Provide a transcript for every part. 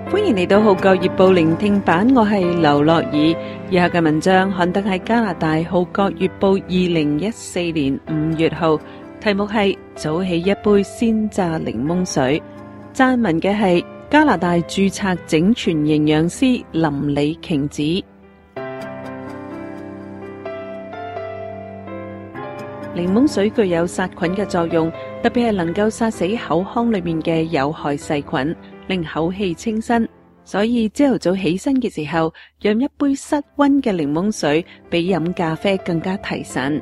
歡迎嚟到《號角月報》聆聽版，我係劉樂兒。以下嘅文章刊登喺加拿大《號角月報》2014年5月號，題目係早起一杯鮮榨檸檬水。撰文嘅係加拿大註冊整全營養師林李瓊子。檸檬水具有殺菌嘅作用，特別係能夠殺死口腔裏面嘅有害細菌，令口氣清新。所以朝頭早起身嘅時候，飲一杯室溫嘅檸檬水，比飲咖啡更加提神。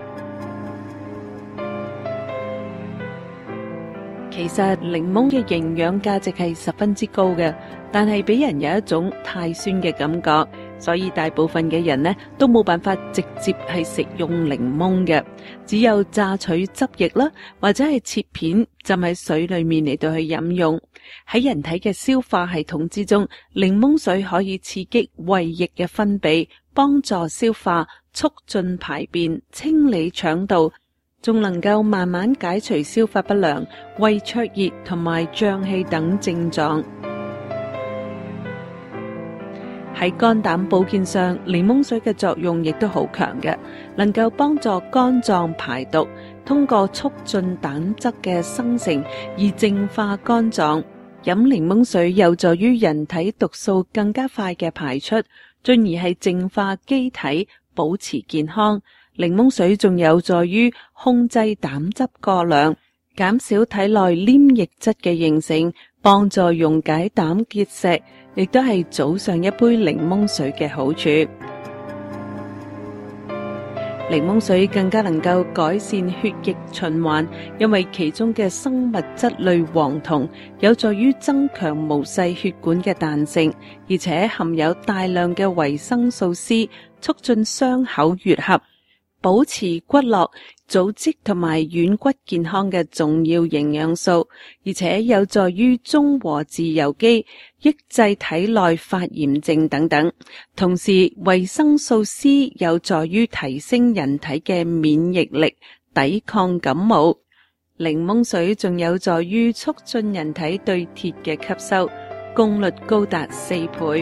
其實檸檬嘅營養價值係十分之高嘅，但係俾人有一種太酸嘅感覺，所以大部分嘅人呢都冇辦法直接係食用檸檬嘅，只有榨取汁液啦，或者係切片浸喺水裏面嚟到去飲用。喺人體嘅消化系統之中，檸檬水可以刺激胃液嘅分泌，幫助消化，促進排便，清理腸道，仲能夠慢慢解除消化不良、胃灼熱同埋脹氣等症狀。喺肝膽保健上，檸檬水嘅作用亦都好強嘅，能夠幫助肝臟排毒，通過促進膽汁嘅生成而淨化肝臟。飲檸檬水有助於人體毒素更加快嘅排出，進而係淨化機體，保持健康。檸檬水仲有助於控制膽汁過量，減少體內黏液質嘅形成，幫助溶解膽結石，亦都係早上一杯檸檬水嘅好處。檸檬水更加能夠改善血液循環，因為其中嘅生物質類黃酮有助於增強毛細血管嘅彈性，而且含有大量嘅維生素 C， 促進傷口愈合，保持骨骼、組織同埋軟骨健康嘅重要營養素，而且有助於中和自由基，抑制體內發炎症等等。同時，維生素 C 有助於提升人體嘅免疫力，抵抗感冒。檸檬水仲有助於促進人體對鐵嘅吸收，功率高達4倍。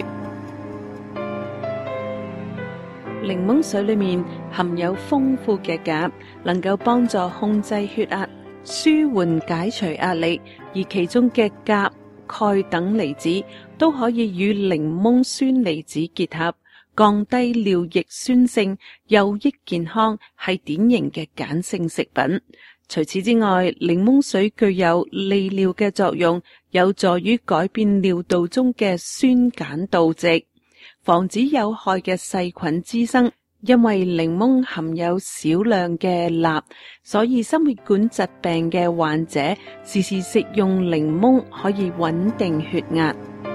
檸檬水裏面含有豐富嘅鉀，能夠幫助控制血壓、舒緩解除壓力，而其中嘅鉀、鈣等離子都可以與檸檬酸離子結合，降低尿液酸性，有益健康，係典型嘅鹼性食品。除此之外，檸檬水具有利尿嘅作用，有助於改變尿道中嘅酸鹼倒置，防止有害嘅細菌滋生。因為檸檬含有少量嘅鈉，所以心血管疾病嘅患者時時食用檸檬可以穩定血壓。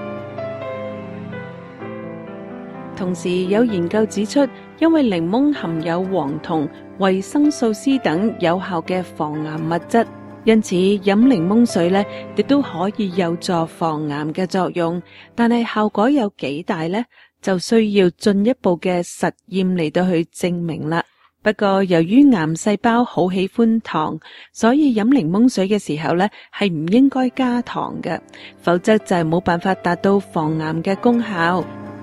同時有研究指出，因為檸檬含有黃酮、維生素 C 等有效嘅防癌物質，因此飲檸檬水呢亦都可以有助防癌嘅作用。但係效果有幾大呢？就需要進一步嘅實驗嚟到去證明啦。不過由於癌細胞好喜歡糖，所以飲檸檬水嘅時候呢係唔應該加糖嘅，否則就係冇辦法達到防癌嘅功效。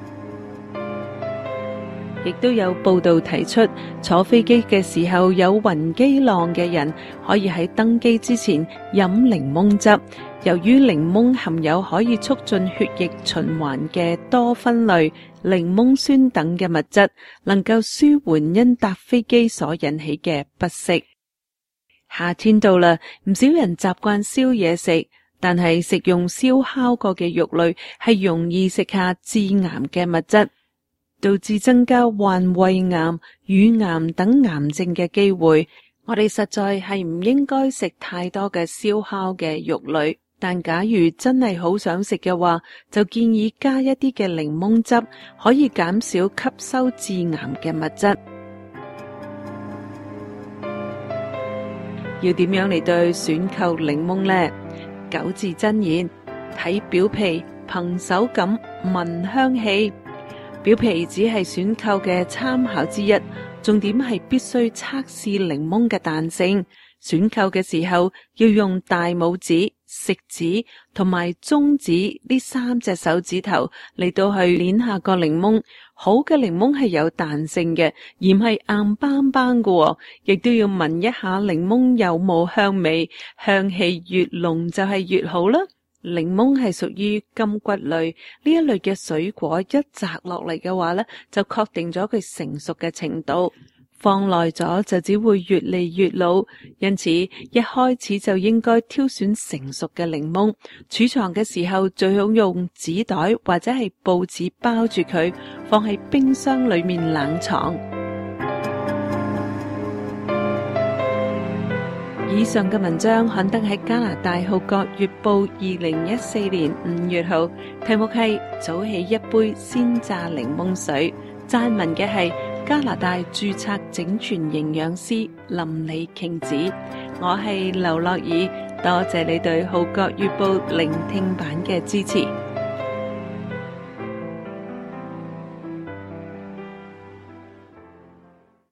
亦都有報道提出，坐飛機嘅時候有暈機浪嘅人可以喺登機之前飲檸檬汁。由於檸檬含有可以促進血液循環嘅多酚類、檸檬酸等嘅物質，能夠舒緩因搭飛機所引起嘅不適。夏天到啦，唔少人習慣燒嘢食，但係食用燒烤過嘅肉類係容易食下致癌嘅物質，導致增加患胃癌、乳癌等癌症嘅機會。我哋實在係唔應該食太多嘅燒烤嘅肉類。但假如真係好想食嘅話，就建議加一啲嘅檸檬汁，可以減少吸收致癌嘅物質。要點樣嚟對選購檸檬呢？9字真言：睇表皮、憑手感、聞香氣。表皮只係選購嘅參考之一，重點係必須測試檸檬嘅彈性。選購嘅時候要用大拇指、 食指同埋中指呢3隻手指頭嚟到去捏下個檸檬。好嘅檸檬係有彈性嘅，而唔係硬邦邦嘅。亦都要聞一下檸檬有冇香味，香氣越濃就係越好啦。檸檬係屬於柑橘類，呢一類嘅水果，一摘落嚟嘅話呢，就確定咗佢成熟嘅程度。放耐咗就只會越嚟越老，因此一開始就應該挑選成熟嘅檸檬。儲藏嘅時候最好用紙袋或者係報紙包住佢，放喺冰箱裏面冷藏。以上嘅文章刊登喺加拿大《號角月報》2014年5月號，題目係早起一杯鮮榨檸檬水。撰文嘅係加拿大註冊整全營養師林李瓊子。我係劉樂兒，多謝你對《號角月報》聆聽版嘅支持。